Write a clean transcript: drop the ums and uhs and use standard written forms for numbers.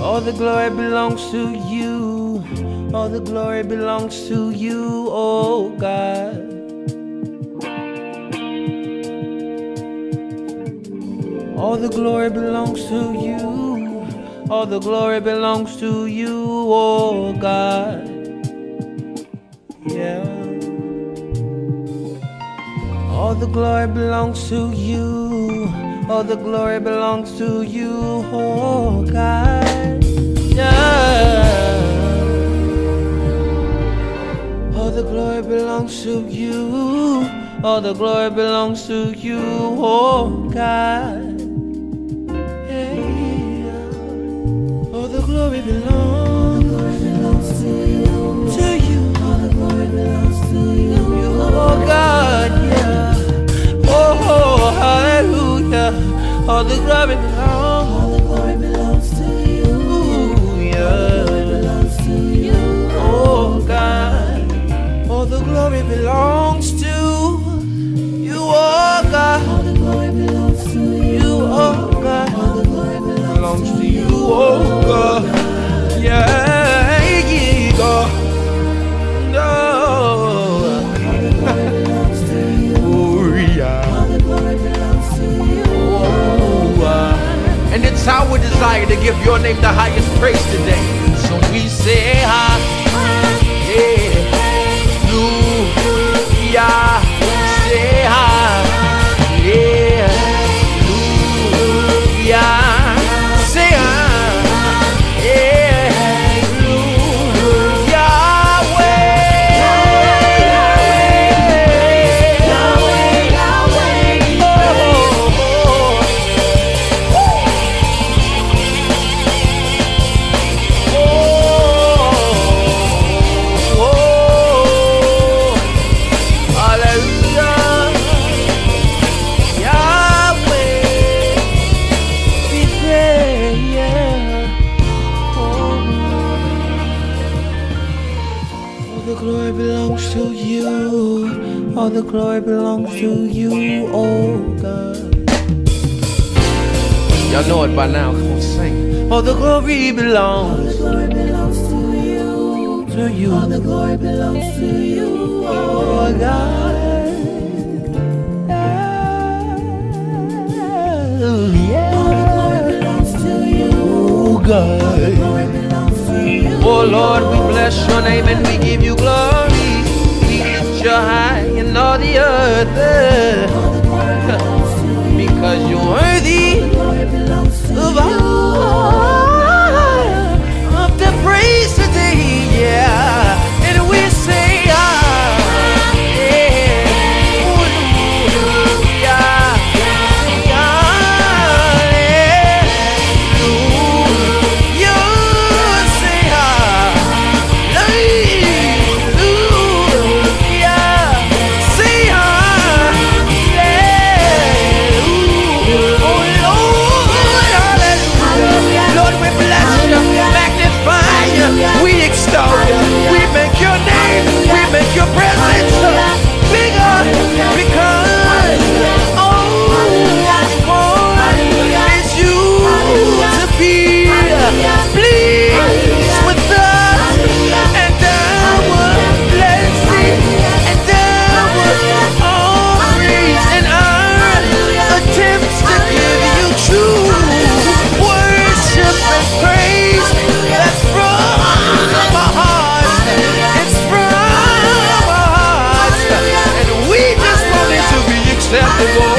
All the glory belongs to you. All the glory belongs to you, oh God. All the glory belongs to you. All the glory belongs to you, oh God. Yeah. All the glory belongs to you. All the glory belongs to you, oh God. Yeah. All the glory belongs to you. All the glory belongs to you, oh God. Yeah. All the glory belongs to you. To you. All the glory belongs to you, oh God. Yeah. Oh, hallelujah. All the glory belongs to you. Ooh, yeah. All the glory belongs to you, oh God. All the glory belongs to you, oh God. All the glory belongs to you, oh God. All the glory belongs to you, oh God. Yeah, yeah, God. No. All the glory belongs to you. Oh, yeah. All the glory belongs to you. And it's our desire to give your name the highest praise today. So we say, hallelujah. Say, hallelujah. Say, all the glory belongs to you, oh God. Y'all know it by now, come on, sing. All the glory belongs to you, to you. All the glory belongs to you, oh God. Yeah. All the glory belongs to you, oh God. All the glory belongs to you. Oh Lord, we bless your name and we give you glory. You're high in all the earth, because you're worthy of all of the praise today, yeah. And we say, acceptable.